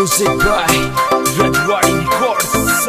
Music by Rajwadi Records.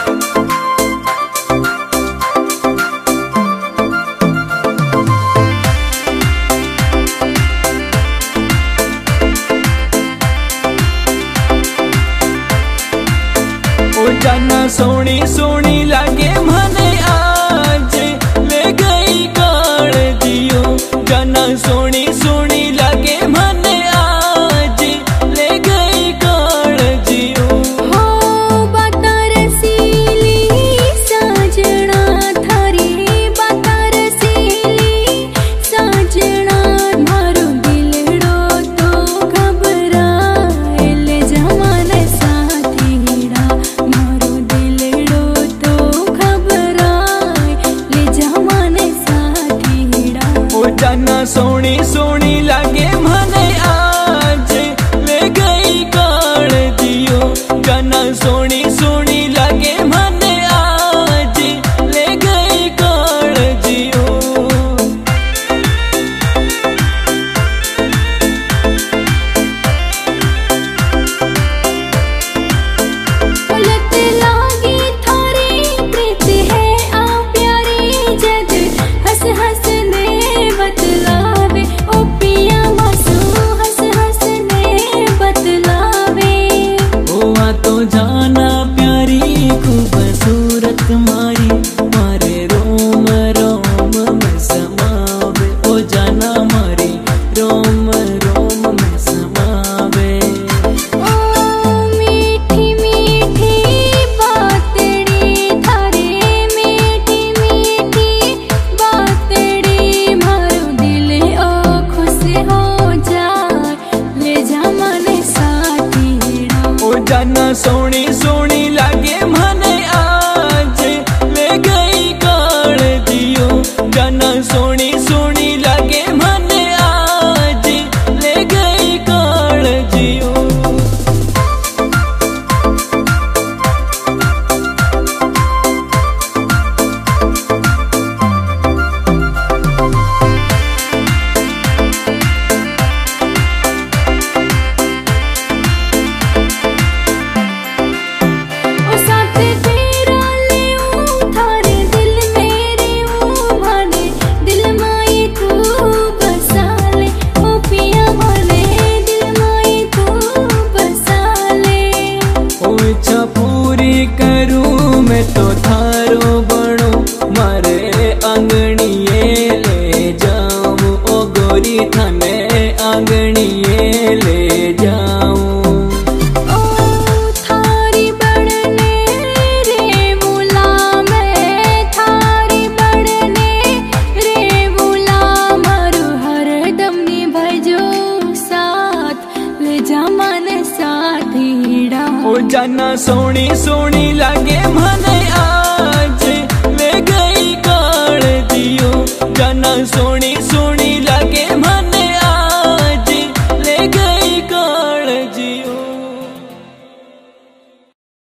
ओ जाना सोनी सोनी लागे मने आज ले गई काल दियो। जाना सोनी सोनी लागे मने आज ले गई काल दियो। हो बाता रसीली साजना थारी बाता रसीली साजना मारो दिलड़ो तो घबराए ले जमाने साथीड़ा मारो दिलड़ो तो घबराए ले जमाने साथीड़ा। ओ जाना सोनी सोनी लागे मने आज ले गई काल दियो। जाना सोनी सोनी लागे मने आज ले गई काल दियो। उलट लागी थारी प्रीत है आ प्यारी जद हंस हंस ने बतलावे ओ पिया मासू हंस हंस ने बतलावे। ओ आ तो जाना प्यारी खूबसूरत मारी मारे रोम रोम में समावे। ओ जाना मारी रोम रोम में समावे। ओ मीठी मीठी बातड़ी थारे मीठी मीठी बातड़ी मारो दिल ओ खुश हो जाए ले जा मने साथीड़ा। ओ जाना सोनी सोनी लागे मने आज ले गई काल दियो। जाना सोनी सोनी लागे मने आज ले गई काल दियो। ओ साथ तेरा ले थारे दिल मेरे माने दिल माई तू बसा ले। ओ पिया माने दिल माई तू बसा ले। ओ इच्छा पूरी करूं मैं तो थारो बनो मारे आंगणिए ले जाऊं। ओ गोरी थाने आंगणिए ले जाऊं। ओ थारी बढ़ने रे मुला मैं थारी बढ़ने रे मुला मारू हर दम निभाजो साथ ले जा मने साथीड़ा। ओ जाना सोनी सोनी लागे मने आज ले गई काल दियो। जाना सोनी सोनी